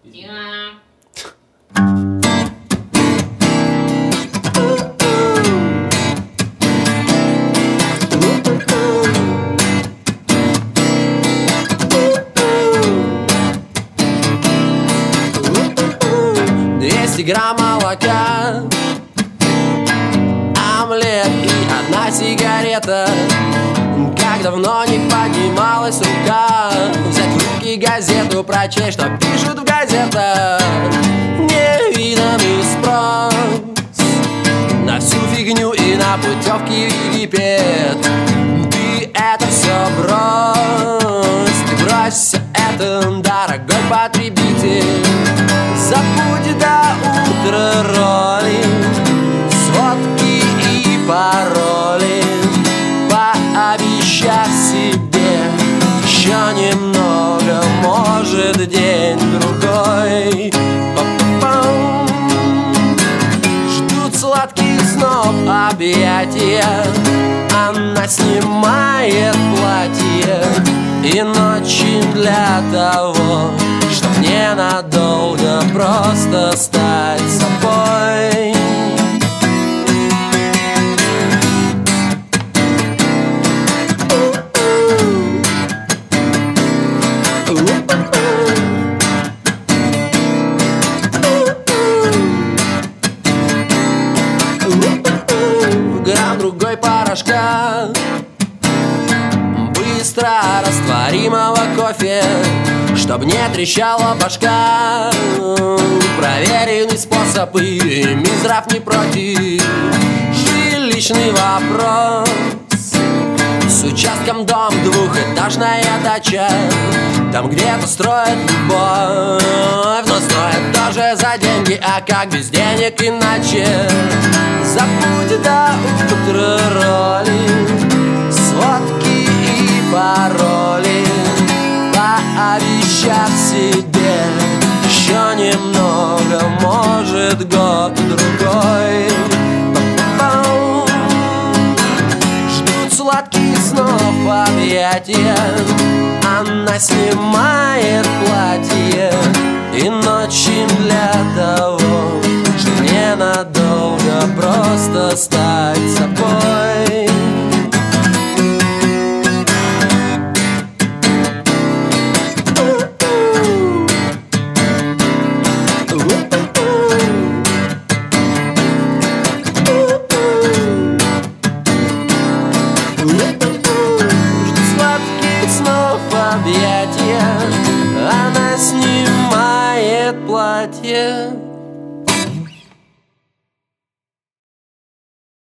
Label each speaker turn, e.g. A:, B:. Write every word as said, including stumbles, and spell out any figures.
A: Yeah.
B: Двести грамм молока, омлет и одна сигарета. Как давно не поднималась рука взять в руки газету, прочесть, что пишут в газетах. Невиданный спрос на всю фигню и на путевки в Египет. Ты это все брось, ты брось все это, дорогой потребитель. Забудь до утра роли, сводки и пароли. Пообещав себе еще немного, может день-другой. Па-па-пам. Ждут сладких снов объятия, она снимает платье и ночи для того, чтоб ненадолго просто стать собой. Грамм другой порошка, быстро растворимого кофе, чтоб не трещала башка. Проверенный способ, и Минздрав не против. Жилищный вопрос с участком дом, двухэтажная дача. Там где-то строят любовь, но строят тоже за деньги. А как без денег иначе? Забудь до утра роли, сводки и пароли. Пообещав себе еще немного, может год-другой. Ждут сладких снов объятия, она снимает платье и ночи для того, чтоб ненадолго просто стать собой. Объятия, она снимает платье